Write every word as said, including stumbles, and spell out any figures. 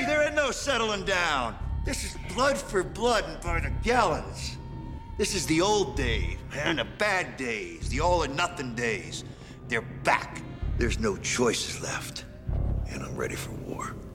Hey, there ain't no settling down. This is blood for blood and by the gallons. This is the old days, man, the bad days, the all or nothing days. They're back. There's no choices left, and I'm ready for war.